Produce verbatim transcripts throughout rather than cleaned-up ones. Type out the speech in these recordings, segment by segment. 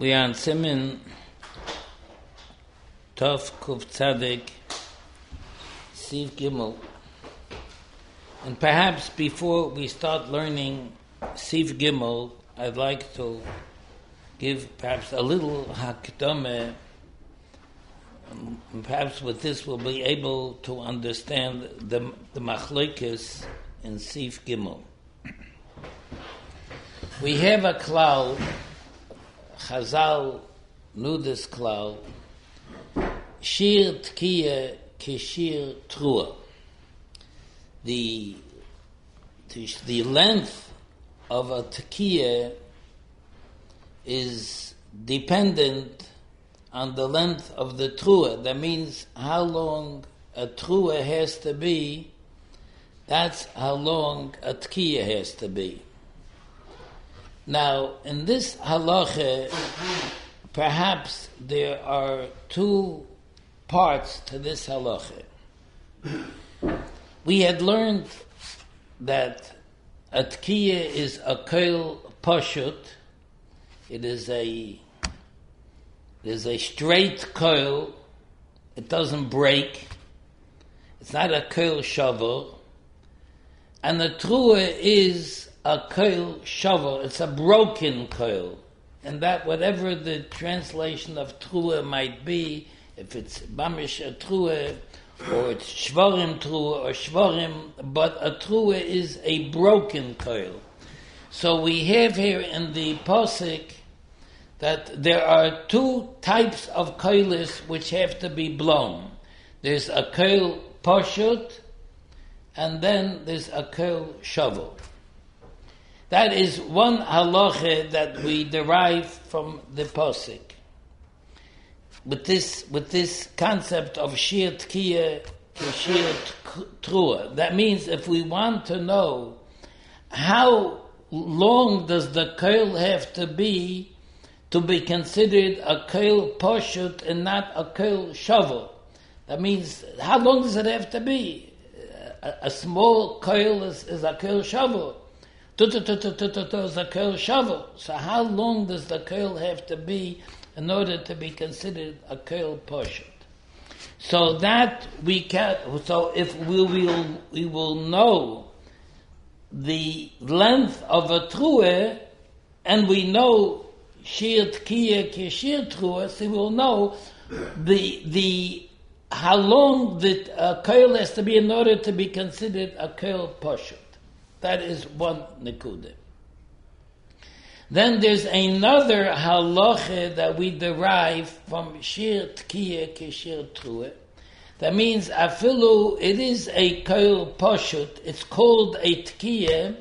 We are on Siman Tov Kuf Tzadik Siv Gimel, and perhaps before we start learning Siv Gimel, I'd like to give perhaps a little hakdamah. Perhaps with this we'll be able to understand the the machlokes in Siv Gimel. We have a klal. Chazal knew this klal. Shir tkiya keshir trua. The the length of a tkiya is dependent on the length of the trua. That means how long a trua has to be. That's how long a tkiya has to be. Now, in this halacha, perhaps there are two parts to this halacha. We had learned that a tkiya is a koil pashut. It is a it is a straight koil. It doesn't break. It's not a koil shavar. And the trua is a koil shavar. It's a broken koil. And that whatever the translation of trua might be, if it's bamish a trua, or it's shvarim trua, or shvarim, but a trua is a broken koil. So we have here in the posik that there are two types of koilis which have to be blown. There's a koil pashut, and then there's a koil shavar. That is one halacha that we derive from the posik. With this, with this concept of shir tkiya to shir trua. That means if we want to know how long does the koil have to be to be considered a koil pashut and not a koil shavar. That means how long does it have to be? A, a small koil is, is a koil shavar. Is a koil shavar. So how long does the koil have to be in order to be considered a koil pashut? So that we can. So if we will, we will know the length of a trua, and we know shir tkiya keshir trua, so we will know the the how long the uh, koil has to be in order to be considered a koil pashut. That is one nekudah. Then there's another halacha that we derive from shir tkiya keshir trua. That means afilu, it is a koil pashut. It's called a tkiya,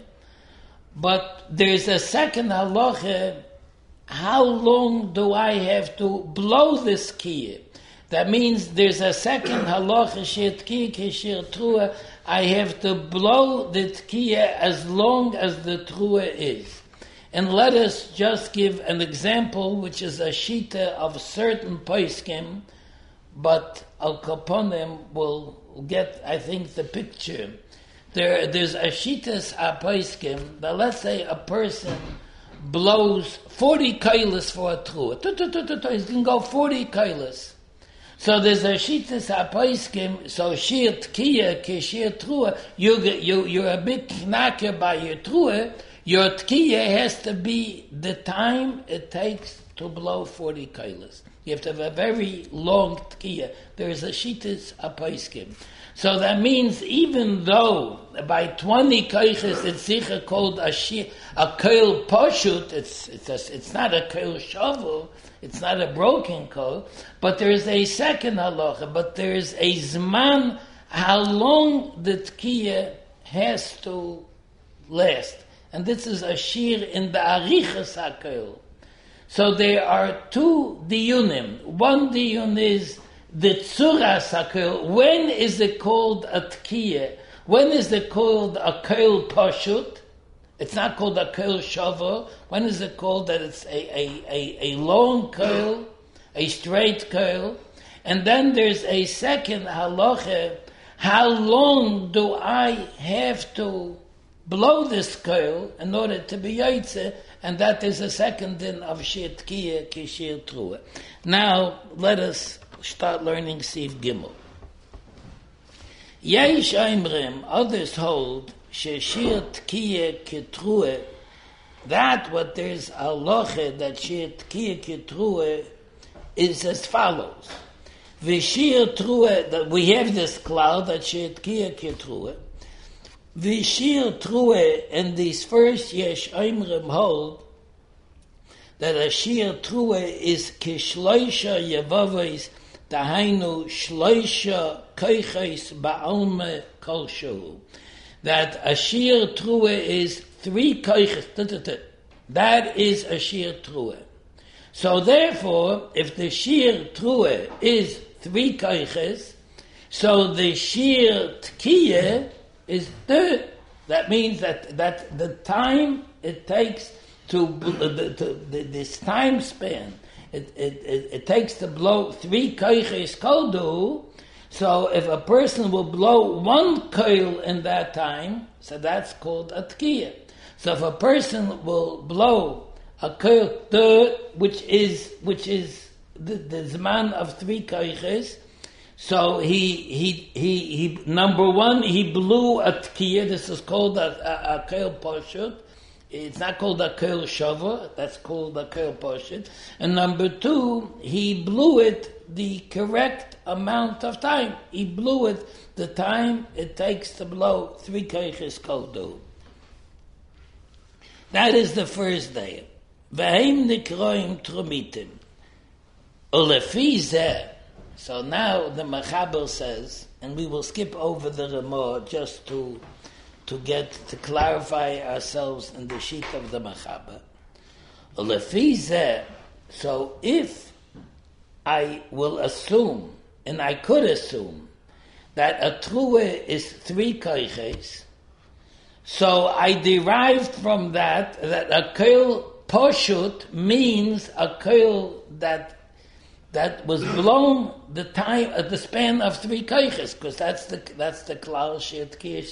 but there's a second halacha. How long do I have to blow this tkiya? That means there's a second halacha shir tkiya keshir trua. I have to blow the tkiya as long as the trua is. And let us just give an example, which is a shita of certain poskim, but Al Kaponim will get, I think, the picture. There, there's a shitas a poskim that, let's say, a person blows forty kailas for a trua. He's going to go forty kailas. So there's a shitas hapaiskim. So shir tkiya keshir trua. You you you're a bit knacker by your trua. Your tkiya has to be the time it takes to blow forty kailas. You have to have a very long tkiya. There is a shitas hapaiskim. So that means even though by twenty kaiches it's sicher called a shir, a koil pashut, it's it's a, it's not a koil shavu. It's not a broken koil, but there is a second halacha, but there is a zman, how long the tkiya has to last. And this is a shir in the arichas hakoil. So there are two diyunim. One diyun is the tzuras hakoil. When is it called a tkiya? When is it called a koil pashut? It's not called a koil shavar. When is it called that it's a, a, a, a long koil, a straight koil? And then there's a second halacha. How long do I have to blow this koil in order to be yaitze and that is a second din of Shir Tkiya ki Shir Trua. Now, let us start learning Sif Gimel. Yesh Oimrim, others hold, she Shir Tkiya ki Trua, that what there's a loche that Shir Tkiya ki Trua is as follows. V'Shir Trua, that we have this cloud that Shir Tkiya ki Trua. V'Shir Trua, and these first Yesh Oimrim hold that a Shir Trua is kishloisha yevavos, dahainu shloisha koiches ba'alma kolshu. That a Shir Trua is three koiches. That is a Shir Trua. So therefore, if the Shir Trua is three koiches, so the Shir Tkiya is the. That means that that the time it takes to, to, to, to this time span, it, it, it, it takes to blow three koiches koldu. So if a person will blow one koil in that time, so that's called a tkiya. So if a person will blow a koil, which is which is the, the zman of three koiches, so he he he he number one he blew a tkiya. This is called a, a, a koil poshut. It's not called a koil shava. That's called a koil poshut. And number two, he blew it the correct amount of time. He blew it the time it takes to blow three koiches koldu. That is the first day. V'heim nikroim trumitim. Ulefi zeh. So now the Mechaber says, and we will skip over the Ramah just to to get to clarify ourselves in the sheet of the Mechaber. Ulefi zeh. So if I will assume, and I could assume, that a trua is three koiches, so I derived from that that a koil poshut means a koil that that was blown the time at the span of three koiches, because that's the that's the klal shir tkiya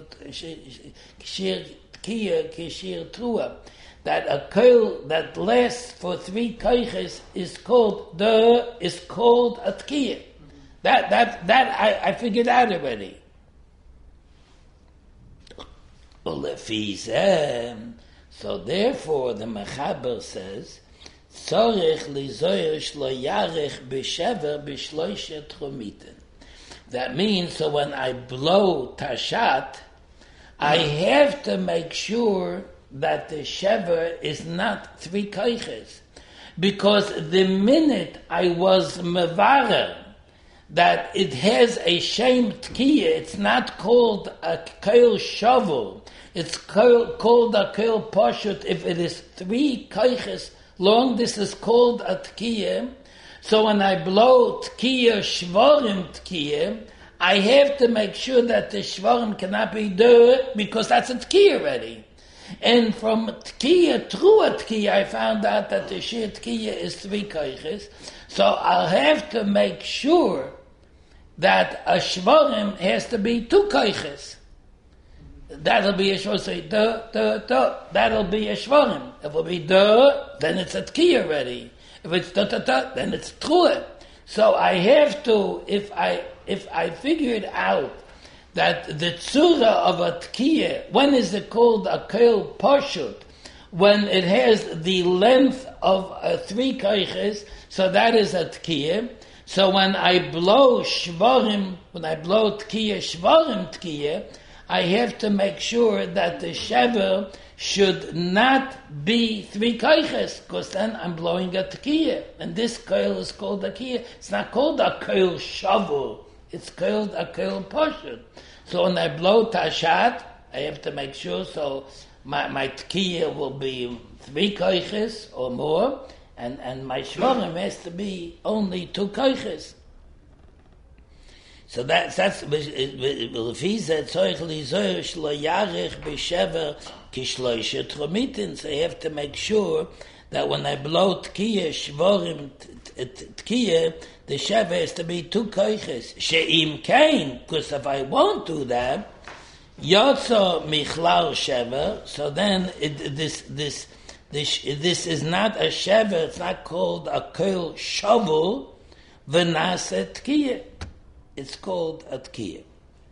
shir tkiya kishir trua. That a koil that lasts for three koiches is called the is called a tkiya. That that that I, I figured out already. So therefore, the Mechaber says, "Tzorich lizoyer shlo yarech b'shever b'shloisha trumitin." That means, so when I blow tashat, I have to make sure that the shever is not three koiches, because the minute I was mevarer that it has a shem tkiya, it's not called a koil shovel, it's called a koil poshut. If it is three koiches long, this is called a tkiya. So when I blow tkiya shvorim tkiya, I have to make sure that the shvorim cannot be dirt, because that's a tkiya already. And from tkiya, trua tkiya, I found out that the shir tkiya is three koiches. So I'll have to make sure that a shvorim has to be two koiches. That'll be a shvorim. Say, duh, duh, duh. That'll be a shvorim. If it'll be duh, then it's a tkiya already. If it's duh, duh, duh, then it's trua. So I have to, if I if I figured out that the tzura of a tkiya, when is it called a koil poshut? When it has the length of uh, three koiches, so that is a tkiya. So when I blow shvarim, when I blow tkiya, shvarim tkiya, I have to make sure that the shever should not be three koiches, because then I'm blowing a tkiya. And this koil is called a tkiya. It's not called a koil shavu. It's called a koil poshut. So when I blow tashat, I have to make sure, so my, my tkiya will be three koiches or more, and, and my shvarim has to be only two koiches. So that's that's lefiza tzorich lizoyer shlo yarech b'shever kishloisha trumitin. So I have to make sure that when I blow tkiya shvorim tkiya, the shever has to be two koiches. She'im kain, because if I won't do that, yotzo michlal shever. So then it, this this This, this is not a sheva, it's not called a koil shovel, v'nasa tkiya. It's called a tkiya.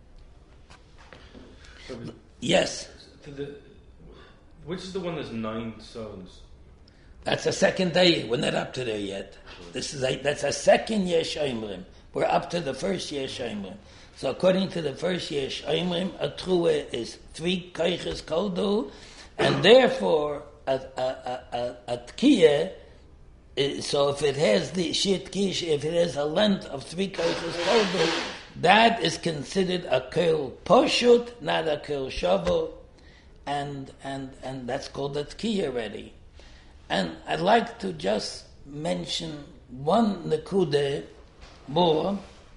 Yes? To the, which is the one that's nine stones? That's a second day. We're not up to there yet. This is a, that's a second Yesh Oimrim. We're up to the first Yesh Oimrim. So according to the first Yesh Oimrim, a trua is three koiches koldu, and therefore a a a a, a tkiya. So if it has the shit kish, if it has a length of three koiches koldu, that is considered a koil poshut, not a koil shavu, and and and that's called a tkiya already. And I'd like to just mention one nekude more.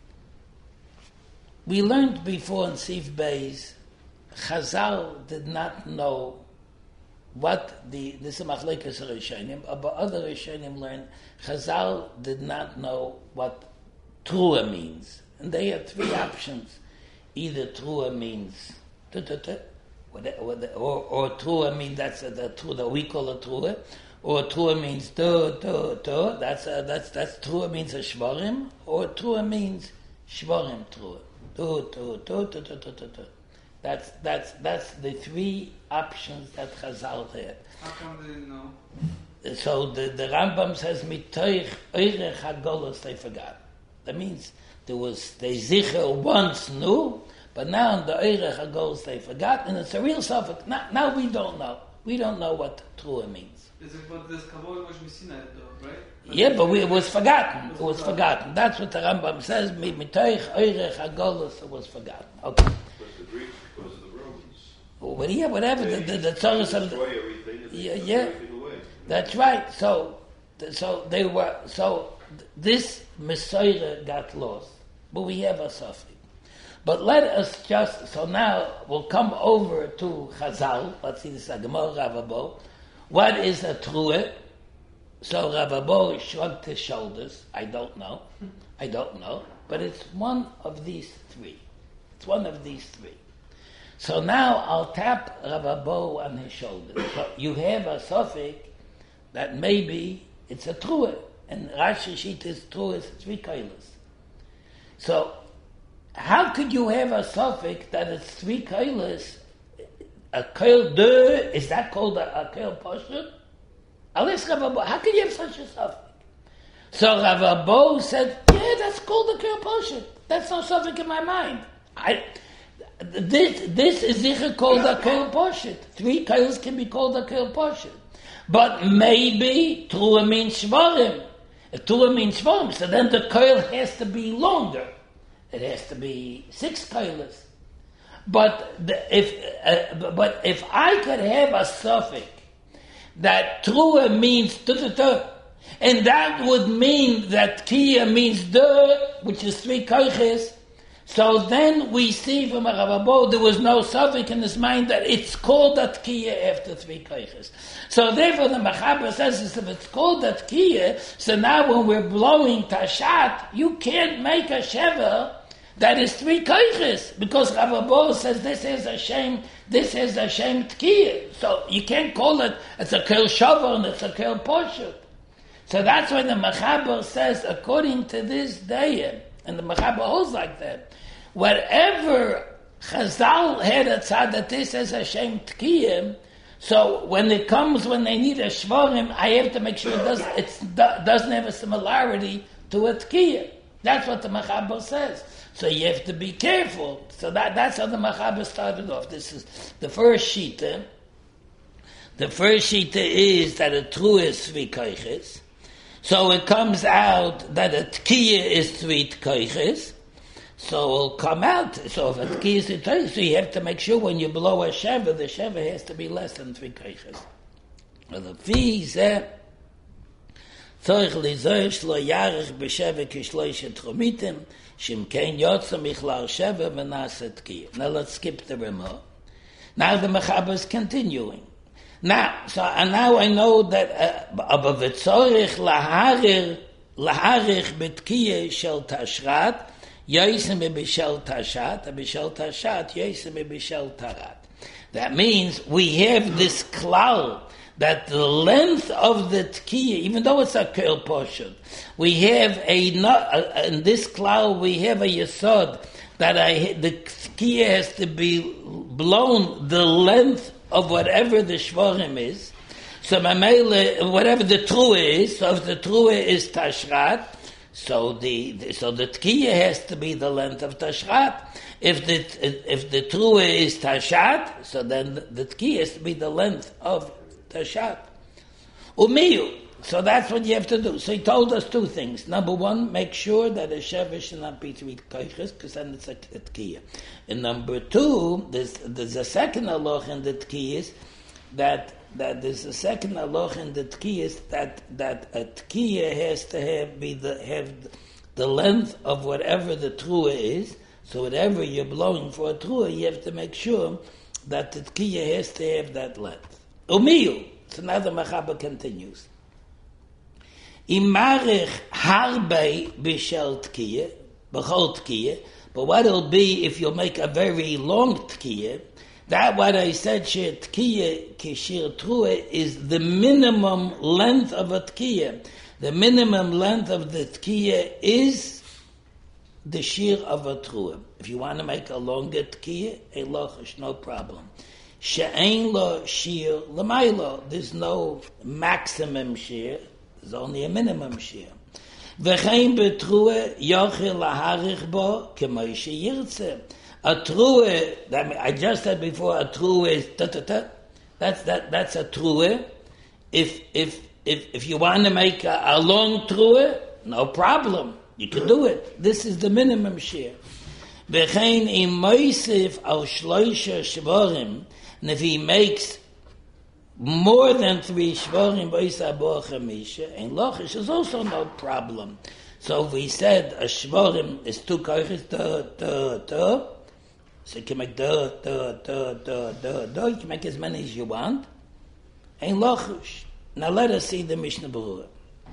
We learned before in Sif Beis, Chazal did not know what the, this is Machlekes Rishonim, but other Rishonim learned, Chazal did not know what Trua means. And they had three options. Either Trua means, or, or Trua means, that's a, the Trua that we call a Trua, or Trua means to, to, to, that's a, that's, that's Trua means a Shvarim, or Trua means Shvarim Trua. To, to, to, to, to, to, to, to. That's, that's, that's the three options that Chazal had. How come they didn't know? So the, the Rambam says, Mitoich Eirech HaGolos, they forgot. That means there was, they Zicher once knew, but now in the Eirech HaGolos they forgot, and it's a real suffix. Now, now we don't know. We don't know what Trua means. Is it what this Kabbalah was missing, though, right? But yeah, but we, it was forgotten. It was forgotten. That's what the Rambam says. Mitoich Eirech HaGolos, it was forgotten. Okay. But the Greeks, because of the Romans. Well, yeah, whatever. They The, the, the Torah said, destroy everything and they yeah, took yeah. everything away. That's right. So, so they were. So this Messiah got lost, but we have a suffix. But let us just. So now we'll come over to Chazal. Let's see this Gemara Ravabo. What is a truah? So Ravabo shrugged his shoulders. I don't know. I don't know. But it's one of these three. It's one of these three. So now I'll tap Ravabo on his shoulder. So you have a suffix that maybe it's a truah. And Rashi Shita is truah is three kailas. So how could you have a suffix that it's three kailas? A kail de, is that called a, a kail poshut? Alis Ravabo, how can you have such a suffix? So Ravabo said, yeah, that's called a kail poshut. That's no suffix in my mind. I, this this is sicher called a kail poshut. Three kails can be called a kail poshut. But maybe Trua means shvarim. Trua means shvarim, so then the kail has to be longer. It has to be six kailas. But the, if uh, but if I could have a suffix that Trua means tu, and that would mean that Kia means de, which is three koiches, so then we see from a Ravabo there was no suffix in his mind that it's called that Kia after three koiches. So therefore the Mechaber says if it's called that Kia, so now when we're blowing Tashat, you can't make a Sheva that is three koiches, because Ravabo says this is a shame, this is a shame tkiya. So you can't call it, it's a kel shavar and it's a kel poshut. So that's why the Mechaber says, according to this day, and the Mechaber holds like that, whatever Chazal had a tzad that this is a shame tkiya, so when it comes, when they need a shvarim, I have to make sure it, does, it's, doesn't have a similarity to a tkiya. That's what the Mechaber says. So you have to be careful. So that, that's how the Mechaber started off. This is the first shita. The first shita is that a trua is three koiches. So it comes out that a tkiya is three koiches. So it'll come out. So if a tkiya is three koiches, so you have to make sure when you blow a sheva, the sheva has to be less than three koiches. Well, the fee is that tzorich lizoish lo yarech b'sheva kishloisha tromitim shimkein yotza michlal sheva v'nasa tkiya. Now let's skip the Ramah. Now the Mechaber is continuing. Now, so and now I know that aber v'tzorich laharir laharich b'tkiya shel tashrat yoisem b'shel tashat b'shel tashat yoisem b'shel tarat. That means we have this klal that the length of the tkiya, even though it's a kel poshut, we have a, in this cloud we have a yesod that I, the tkiya has to be blown the length of whatever the shvarim is. So mamele, whatever the trua is, so if the trua is tashrat, so the so the tkiya has to be the length of tashrat. If the if the trua is tashat, so then the, the tkiya has to be the length of tashat. Umiyu. So that's what you have to do. So he told us two things. Number one, make sure that a sheva should not be three koiches, because then it's a tkiya. And number two, there's there's a second halach in the tkiyas that that there's a second halach in the tkiyas that that a tkiya has to have be the have the length of whatever the trua is. So whatever you're blowing for a trua, you have to make sure that the tkiya has to have that length. Umiyu. So now the Mechaber continues. Imarich harbe b'shel tkiya, b'chol tkiya. But what it'll be if you make a very long tkiya? That what I said, shir tkiya kishir trua, is the minimum length of a tkiya. The minimum length of the tkiya is the shir of a trua. If you want to make a longer tkiya, a lochish, no problem. She'ein lo shir l'maylo. There's no maximum shir. There's only a minimum shir. V'chein betrua yochel laharich bo k'may sheyirtze. A trua, that I just said before, a trua is ta ta ta. That's that. That's a trua. If if if if you want to make a, a long trua, no problem. You can do it. This is the minimum share. V'chein im moisif al shloisha shvarim, and if he makes more than three shvarim b'isa bo chamisha, and lochish is also no problem. So if we said a shvarim is two koiches, da da da, so you can make da da da da da da. You can make as many as you want. And lochish. Now let us see the Mishnah Berurah.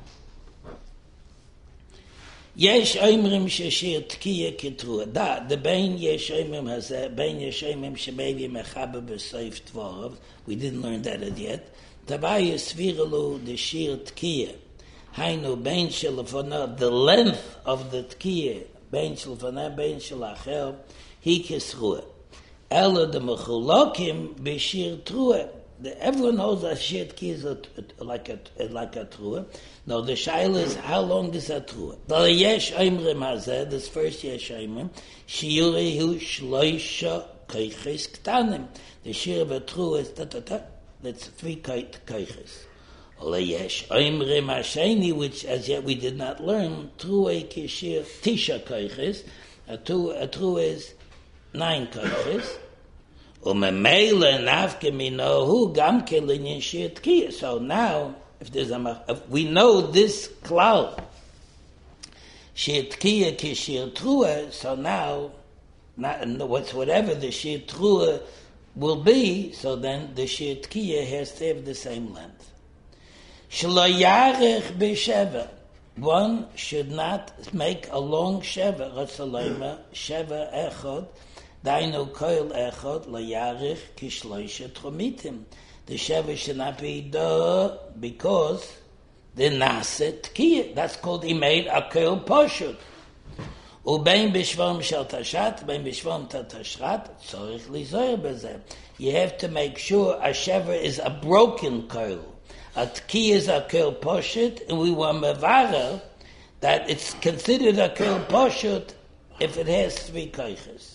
Yesh oimrim sheshir tkiya kitrua. Da, the bein yesh oimrim hazeh, bein yesh oimrim shemevi mechaber b'soif tvorov. We didn't learn that as yet. Tavai yisviralu the shir tkiya. Hainu bein shelafona, the length of the tkiya. Bein shelafona, bein shelacher, he kisrua. Ela the mechulokim b'shir trua. The, everyone knows that shir tkiya is a, a, like a like a trua. Now the shaila is how long is that trua? The yesh oimrim hazeh, this first yesh oimrim, shiurehu shloisha koiches ktanim. The shir of a trua is ta ta ta. That's three koiches. The yesh oimrim hasheni, which as yet we did not learn, trua kishir tisha koiches. A trua, a trua is nine koiches. Umemele nafke minohu gam kelinyin shir tkiya. So now, if there's a, if we know this cloud, shir tkiya ki shir trua. So now, not what's whatever the shir trua will be. So then the shir tkiya has to have the same length. Shlo yarech b'sheva. One should not make a long sheva. Ratzalayma sheva echod. Dainu koil echod layarich kishloisha tromitim. The sheva should not be duh because the nase tkiya. That's called he made a koil poshut. Ubein bishvam shel tashat, bein bishvam ta tashrat, tzorich lizoyer bezeh. You have to make sure a sheva is a broken koil. A tkiya is a koil poshut, and we were mevara that it's considered a koil poshut if it has three koiches.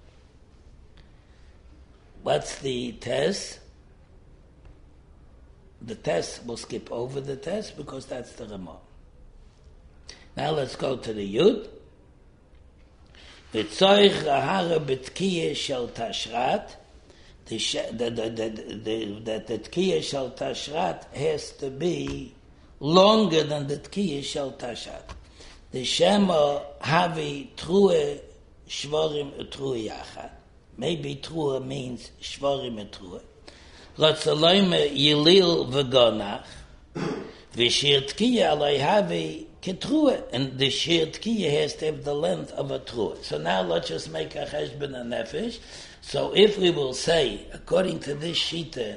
What's the test? The test, we'll skip over the test because that's the Ramah. Now let's go to the Yud. V'tzoich lahara b'tkiya shel tashrat. The the the the the the tkiya shel tashrat has to be longer than the tkiya shel tashat. The shema havi true shvarim true yachad. Maybe trua means shvarim et trua. Ratzalayme yilil v'gonach v'shir tkiya alay havi ketrua, and the shir tkiya has to have the length of a trua. So now let's just make a cheshbon and nefesh. So if we will say, according to this shita,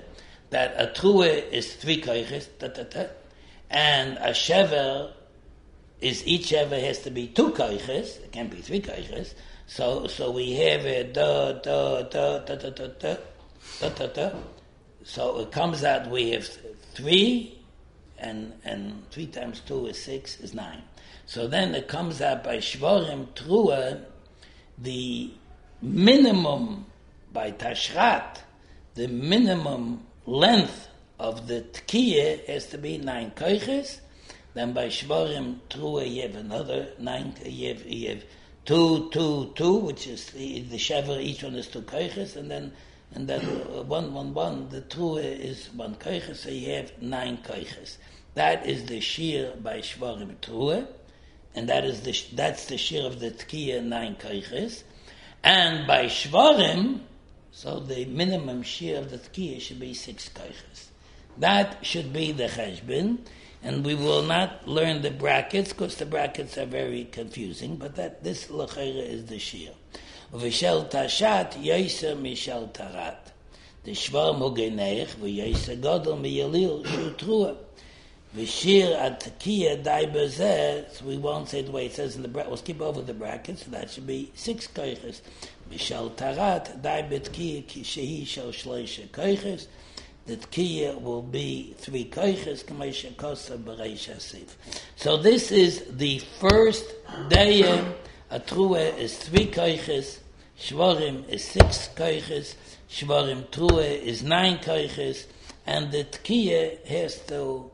that a trua is three koiches, da, da, da, and a shever is each shever has to be two koiches. It can't be three koiches. So so we have a da da da da da da da da da da. So it comes out we have three, and and three times two is six is nine. So then it comes out by shvarim trua, the minimum by tashrat, the minimum length of the tkiya has to be nine koiches. Then by shvarim trua you have another nine. You have, you have two, two, two, which is the, the shever. Each one is two koiches, and then and then uh, one, one, one. The trua is one koiches, so you have nine koiches. That is the shir by shvarim trua, and that is the that's the shir of the tkiya nine koiches. And by shvarim, so the minimum shir of the tkiya should be six koiches. That should be the cheshbon. And we will not learn the brackets because the brackets are very confusing. But that this lechera is the shir. V'shel tashat yoser mishel tarat. The shvar mugeneich v'yoser gadol miyalil shu trua. V'shir atakiya dai bezeh. So we won't say the way it says in the bracket. We'll skip over the brackets. So that should be six koiches. Mishel tarat dai betkiya shehi shel shloisha koiches. The tkiya will be three koiches, k'meisha kosa b'reish hasif. So this is the first day. A trua is three koiches, shvarim is six koiches, shvarim trua is nine koiches, and the tkiya has to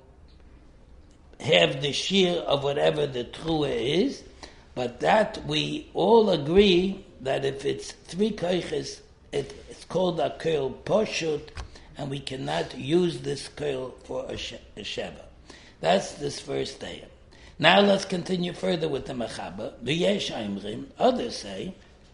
have the shir of whatever the trua is, but that we all agree that if it's three koiches, it, it's called a koil poshut, and we cannot use this koil for a, she- a sheva. That's this first day. Now let's continue further with the mechaba. V'yesh aimrim, others say,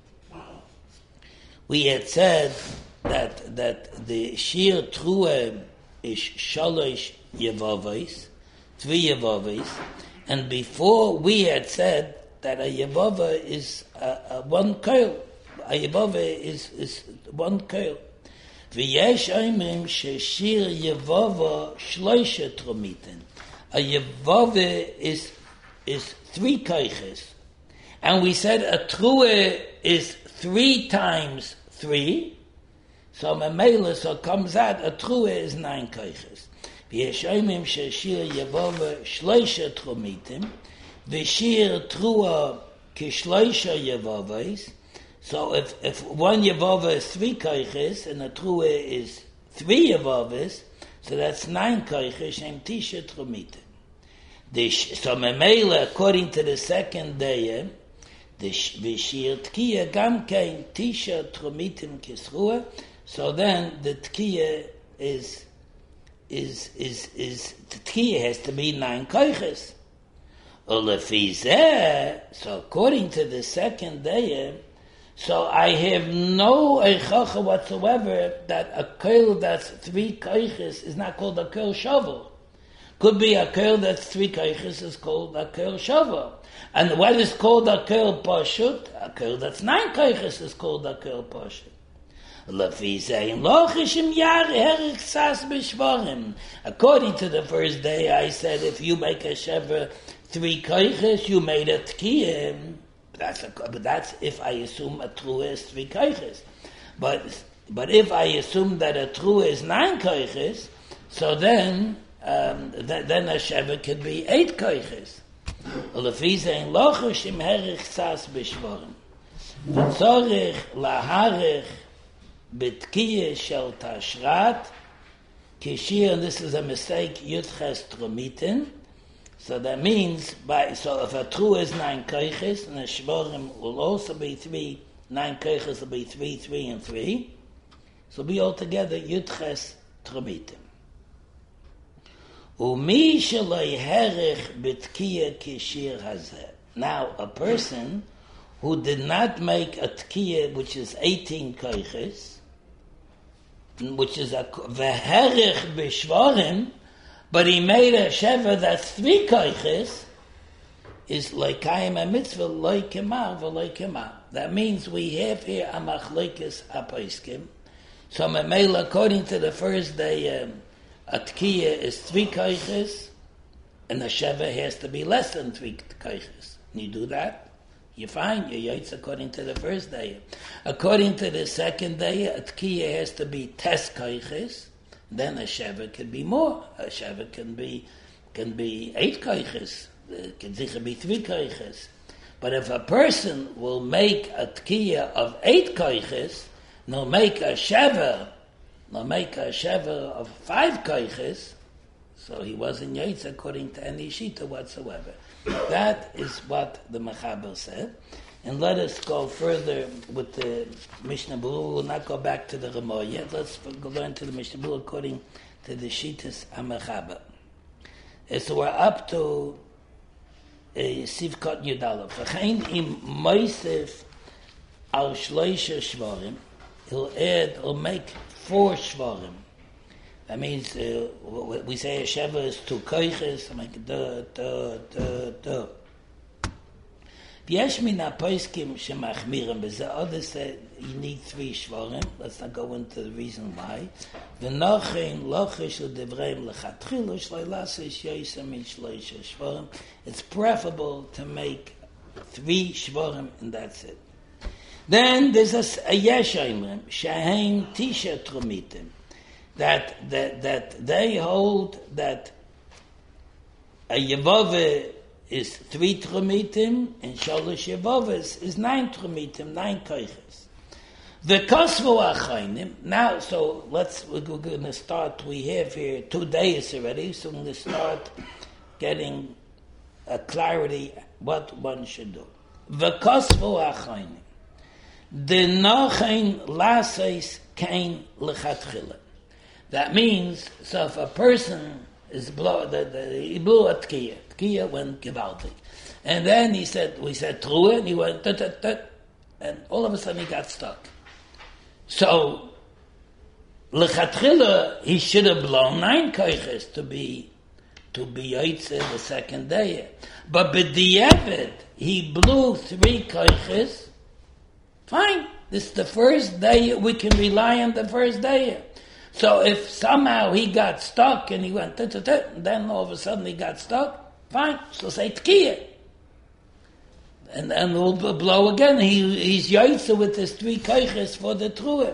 we had said that that the shir trua is shalosh yevavos, three yevavos, and before we had said that a yevava is a, a one koil, a yevava is is one koil. V'yesh oimrim sheshir yevava shloisha tromitin. A yevava is is three koiches, and we said a trua is three times three. So memela, so comes out a trua is nine koiches. V'yesh oimrim sheshir yevava shloisha tromitin. V'shir trua kishloisha yevavos. So if, if one yavava is three koiches and a trua is three yavavas, so that's nine koiches, shem tisha trumita. So memela, according to the second day, the v'shir tkiya gam kein tisha trumitim kisrua. So then the tkiya is is is is the tkiya has to be nine koiches. So according to the second day, so I have no eichacha whatsoever that a koil that's three koiches is not called a koil shovel. Could be a koil that's three koiches is called a koil shovel. And what is called a koil pashut? A koil that's nine koiches is called a koil pashut. According to the first day, I said if you make a shever three koiches, you made a tkiyim. That's a, but that's if I assume a trua is three koiches. But but if I assume that a trua is nine koiches, so then um, th- then a sheva could be eight koiches. Lefizein lochish im herich sas b'shvorim. V'tzorich laharich b'tkiye shel tashrat kishir. And this is a mistake. Yutches tromitin. So that means, by so if a trua is nine koiches, and a shvorim will also be three, nine koiches will be three, three, and three. So be altogether yutches tromitim. Umi shaloi herich b'tkiya kishir hazeh. Now, a person who did not make a tkiya, which is eighteen koiches, which is a v'herich b'shvorim, but he made a sheva that's three koiches, is loikayim a mitzvah loikemar v'loikemar. That means we have here a machlokes aposkim. So Memela, according to the first day, um, a Tkiya is three koiches, and a Sheva has to be less than three koiches. And you do that, you're fine, you're Yaitz according to the first day. According to the second day, a Tkiya has to be tes koiches, then a Sheva can be more. A Sheva can be can be eight koiches, it can be three koiches. But if a person will make a Tkiya of eight koiches, no make a Sheva, no make a Sheva of five koiches, so he wasn't Yaitz according to any Shita whatsoever. That is what the Mechaber said. And let us go further with the Mishnah Berurah. We will not go back to the Ramah yet. Let's go into the Mishnah Berurah according to the Shitas HaMechaber. And so we're up to Sivkot Yudalef. V'chein im Moisef al Shloisha Shvarim, he'll add, he'll make four Shvarim. That means uh, we say a Sheva is two koiches, I make duh, duh, duh, duh. V'yesh min ha-poiskim shemachmirim b'zeh. Others say you need three shvarim. Let's not go into the reason why. V'nochein lochish l'devreim l'chatchilu shloi lasesh yoysa min shloisha shvarim. It's preferable to make three shvarim and that's it. Then there's a, a yesh oimrim shehem tisha trumitim. That, that, that they hold that a Yevove is three trumitim and Shalosh Yevoves is nine trumitim, nine koiches. The Kosvo Achainim, now, so let's, we're going to start, we have here two days already, so we're going to start getting a clarity what one should do. The Kosvo Achainim, the Nochain Laseis Kain Lechatchila. That means, so if a person is blow, the, the, he blew a tkiya, tkiya went gewaltig, and then he said, we said true, and he went tut, tut, tut, and all of a sudden he got stuck. So, lechatchila, he should have blown nine koiches to be to be yoitze the second day, but b'diavad he blew three koiches. Fine, this is the first day we can rely on the first day. So if somehow he got stuck and he went tut, tut, tut, and then all of a sudden he got stuck, fine, so say tkiya. And then we'll blow again. He, he's yoitze with his three koiches for the truah.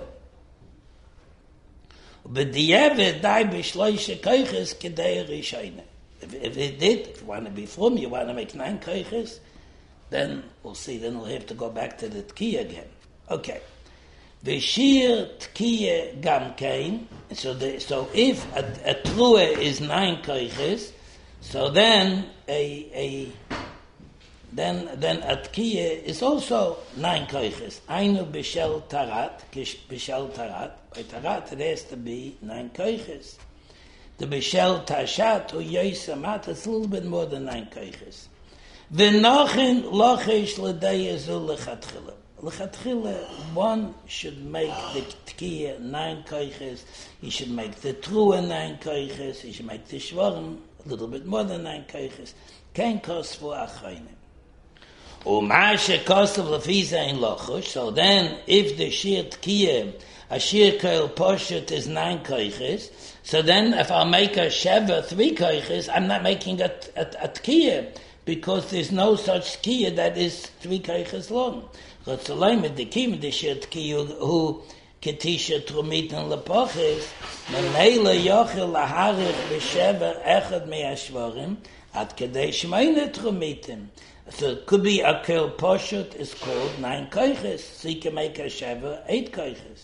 But the yevet die b'shloisha koiches kedei rishayne. If if it did, if you want to be from, you want to make nine koiches, then we'll see. Then we'll have to go back to the tkiya again. Okay. The shir tkiya gam kain. So the so if a, a truah is nine koiches, so then a a then then a tkiya is also nine koiches. Ainu b'shel tarat, b'shel tarat. By tarat it has to be nine koiches. The b'shel tashat or yoisamat, it's a little bit more than nine koiches. V'nochin lochish l'dayazu lechatchila. L'chatchila, one should make the tkiya nine koiches. He should make the truah nine koiches. He should make the shvarim a little bit more than nine koiches. Kein kos for achayim. U'mashe kosav lefiza in lochush. So then, if the shir tkiya, a shir koil poshet is nine koiches, so then if I'll make a sheva three koiches, I'm not making a, a, a tkiya, because there's no such tkiya that is three koiches long. Chotzolayim the kim the shir tkiya who ketisha trumitan lepoches, memela yochel laharich b'sheva echad me'ashvarim at kedei shmeine trumitim. So it could be a kel poshut is called nine koiches, so you can make a sheva eight koiches.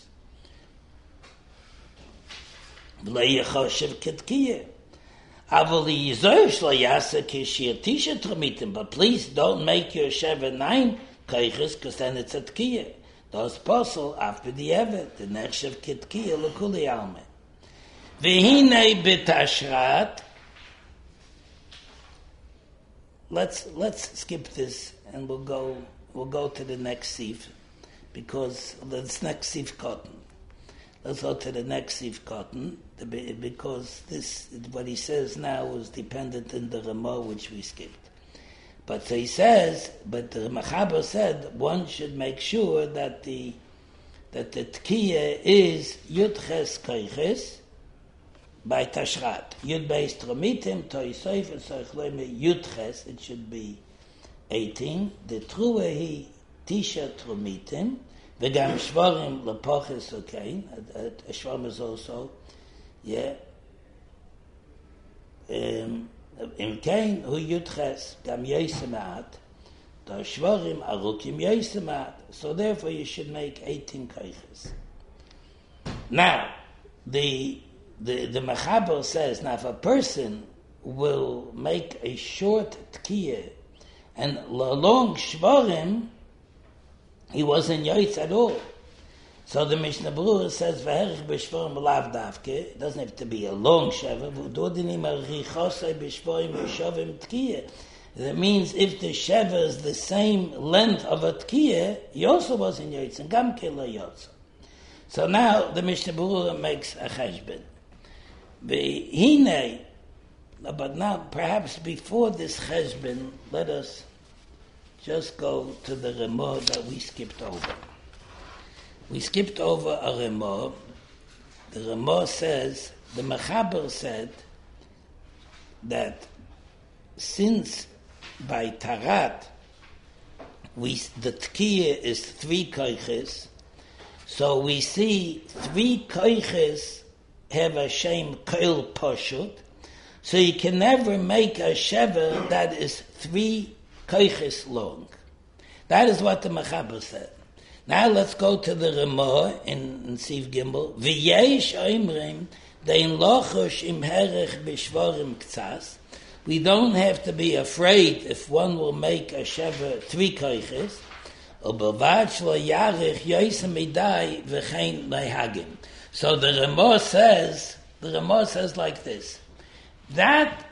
V'lei yechoshev ketkiya. Avoli yizoy shlo yasa kishir tisha trumitim, but please don't make your sheva nine koiches, because then it's a tkiya. Those posel after the evet, the nechshev ketkiya l'kuli alme. V'hinei b'tashrat. Let's let's skip this and we'll go we'll go to the next sif, because this next sif cotton. Let's go to the next sif cotton, because this what he says now is dependent in the Ramah which we skipped. But so he says, but the Mechaber said one should make sure that the that the Tkiya is Yud Ches Koiches by Tashrat. Yud Beis Tromitim, Toisoif, and Soichleme Yud Ches, it should be eighteen. The Trua Hi Tisha Tromitim, Vegam Shvarim Lepoches Okain, Shvarim is also, yeah. Um, in Kain, Hu Yud Ches, Gam Yosemat, the Shvarim Arukim Yosemat. So therefore you should make eighteen Koiches. Now, the the the Mechaber says, now if a person will make a short Tkiya and a long Shvarim, he wasn't Yoitz at all. So the Mishnah Berurah says, "V'herich b'shvarim lav davke." It doesn't have to be a long sheva. V'udodinim arichosei b'shvarim v'shavim tkiya. That means if the sheva is the same length of a tkiya, he also was in Yotze, and gam kela Yotze. So now the Mishnah Berurah makes a cheshbon. V'hinei, but now perhaps before this cheshbon, let us just go to the Ramah that we skipped over. We skipped over a Ramah. The Ramah says, the Mechaber said that since by Tarat we the Tkiya is three koiches, so we see three koiches have a shem koil poshut, so you can never make a sheva that is three koiches long. That is what the Mechaber said. Now let's go to the Ramah in, in Siv Gimel. V'yesh oimrim dein lochush im herech b'shvarim ktsas. We don't have to be afraid if one will make a sheva three koiches. U'bavad shlo yarech yoisem midai v'chein leihagim. So the Ramah says, the Ramah says like this. That,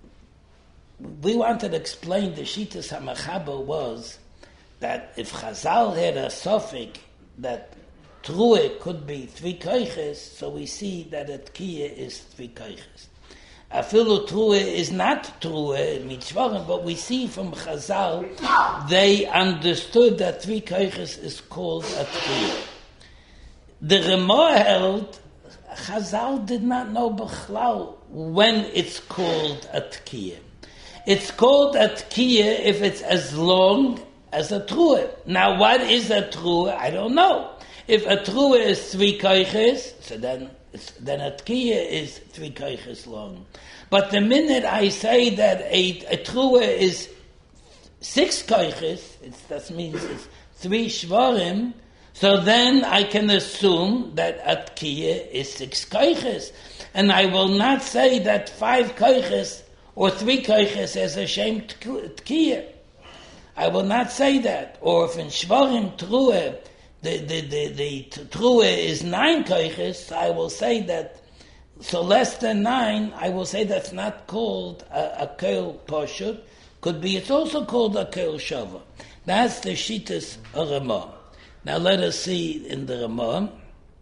we wanted to explain the Shitas HaMechaber was that if Chazal had a suffix that Truah could be three koiches, so we see that a Tkiya is three koiches. Afilu Truah is not Truah, mitzvah, but we see from Chazal, they understood that three koiches is called a Tkiya. The Ramah held, Chazal did not know B'chlal when it's called a Tkiya. It's called a Tkiya if it's as long as a Truah. Now, what is a Truah? I don't know. If a Truah is three koiches, so then it's, then a Tkiya is three koiches long. But the minute I say that a, a Truah is six koiches, it's, that means it's three shvarim, so then I can assume that a Tkiya is six koiches. And I will not say that five koiches or three koiches is a shem Tkiya. I will not say that. Or if in Shvarim Truah, the, the, the, the Truah is nine koiches, I will say that, so less than nine, I will say that's not called a, a Keil Poshut. Could be, it's also called a Keil Shava. That's the Shitas Ramah. Now let us see in the Ramah.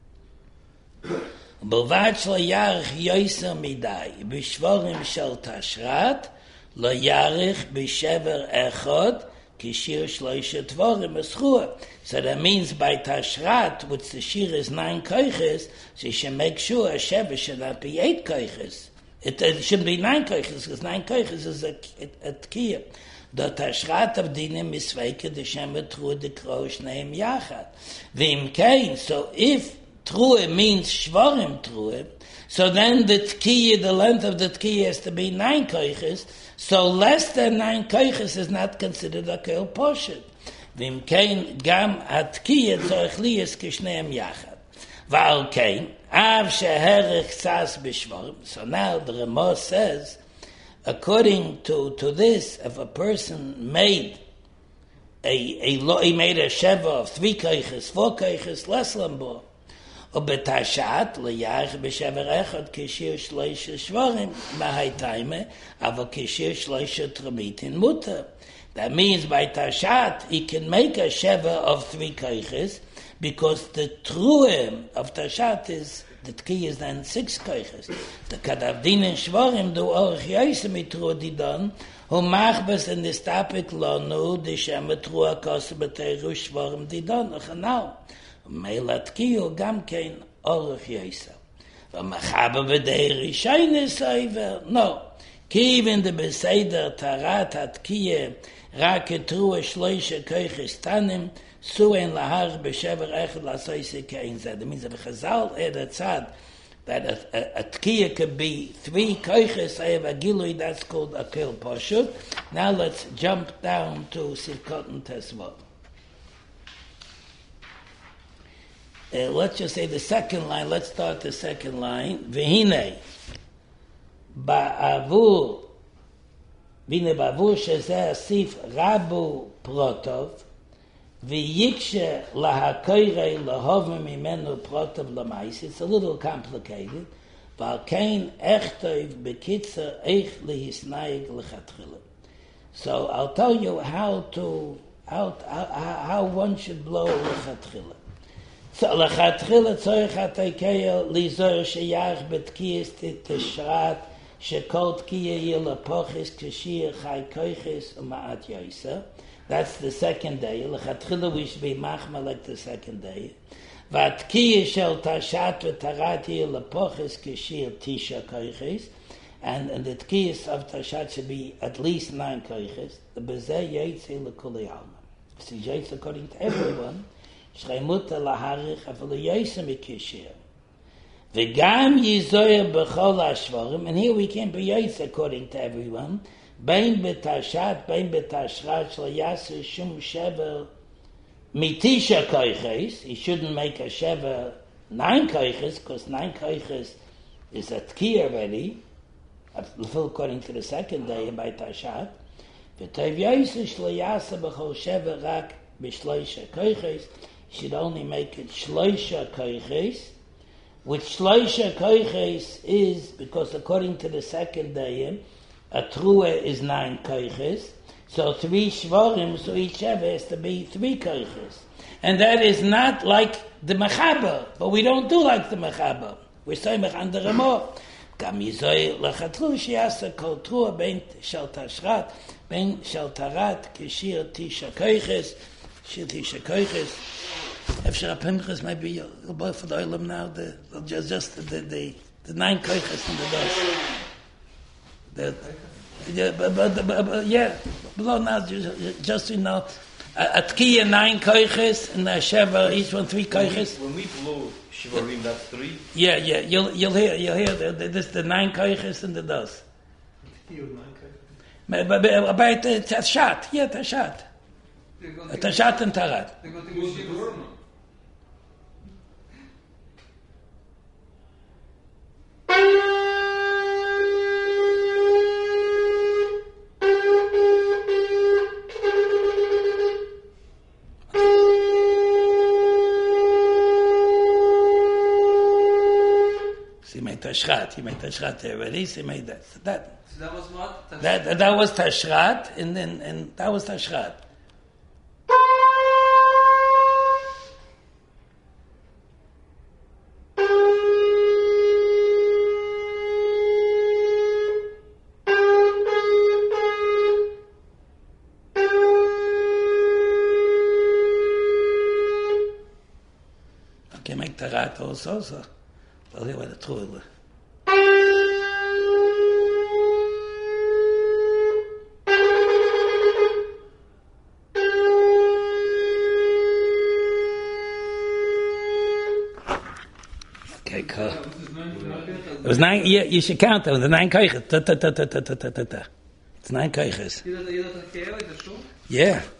B'vad shlo yarich yoiser midai, b'shvarim shel tashrat, lo yarich b'shever echad, kishir shloisha tvorim eschua. So that means by tashrat, which the shir is nine koiches, so you should make sure a shever should not be eight koiches. It, it shouldn't be nine koiches, because nine koiches is a, a, a tkiyah. The tashrat of dinim misveike the shemer truah de krosh neim yachad. V'im kein, so if truah means shvarim truah, so then the tkiyah, the length of the tkiyah has to be nine koiches, so less than nine koiches is not considered a keil poshet. V'im kein gam ha-tkiyah tzorech liyas kishneim yachad. V'al kein, av sheherech tzas b'shvarim. So now the Ramah says, according to, to this, if a person made a, a he made a sheva of three koiches, four koiches, less lambo, or betashat liyach b'shever echad kishir shloisha shvarim mahaytaime ava kishir shloisha tramitin muta. That means by tashat he can make a sheva of three koiches because the truah of tashat is the tkiyah is then six koiches. The kadavdin and shvarim do orch yaisem itruah didan who machbes in this topic lanu the shema truah kos b'teiru shvarim didan. Now Meilat kiyo gam kein orach yoisa. V'machaba v'dei rishayne soiver. No. Ki even the beseder tarat at kiye rak etruhe shloishe koiches tanim suen lahar b'shever echad lasoise kein zed. That means that Chazal had a tzad that a, a, a tkiya could be three koiches. I have a gilui, that's called a kel poshut. Now let's jump down to Sivkot and Tesvot. Uh, let's just say the second line. Let's start the second line. V'hinei ba'avur v'hinei ba'avur shezeh asif rabu protov v'yikshe lahakoirei lahovim imenu protov lamais. It's a little complicated. V'alkein echtov bekitzer eich lihisnaig lechatchila. So I'll tell you how to how how, how one should blow lechatchila. So lechatchila tzorich hatekeya lizor sheyach betkiyas tishrat shekol tkiya yilapochis kashir chai koiches u'ma'at yoisa. That's the second day. Lechatchila we should be machma like the second day. V'atkiya shel tashat v'tarat yilapochis kashir tisha koiches. And, and the tkiyas of tashat should be at least nine koiches. The bezeh yaitze lekuli alma. So yaitze according to everyone. Shreimuta laharich afilu yaitze mikishir. V'gam yizoyer b'chol hashvarim. And here we can be yaitze according to everyone. Bein betashat, bein betashrat shlo yasu shum shever mitisha koiches. He shouldn't make a shever nine koiches, because nine koiches is a tkiyah already. According to the second day by Tashat, v'tov yaisa shlo yasa b'chol shever rak b'shloisha koiches. Should only make it shloisha koiches, which shloisha koiches is because according to the second day, a trua is nine koiches. So three shvarim, so each shever has to be three koiches, and that is not like the mechaber. But we don't do like the mechaber. We're saying on the Ramah. גם יזוי לחתרו שיעשה כל תרוע בין של תשרת, בין של תרת, כשיר תשע כויכס, שיר תשע כויכס. אפשר הפמחס, maybe you'll both for the oilam now, the, just, just the, the, the nine keuches in the dust. The, yeah, but, but, but, but, yeah, below now, just, just you know, at Tkiya nine keuches, and a Sheva, each one three keuches. When we, when we blow Shivarim, that's three? Yeah, yeah, you'll, you'll hear, you'll hear, the, the, this the nine keuches in the dust. But, but, but about the Tashat, yeah, Tashat. Tashat and Tarat. He made Tashrat. He made Tashrat already. He made that. That. So that was what? Tashrat? That that was Tashrat, and then and that was Tashrat. Okay, make Tarat also. So. I'll hear what the truth. Okay, cool. It was nine. Yeah, you should count them. The nine keuches. It's nine keuches. Yeah.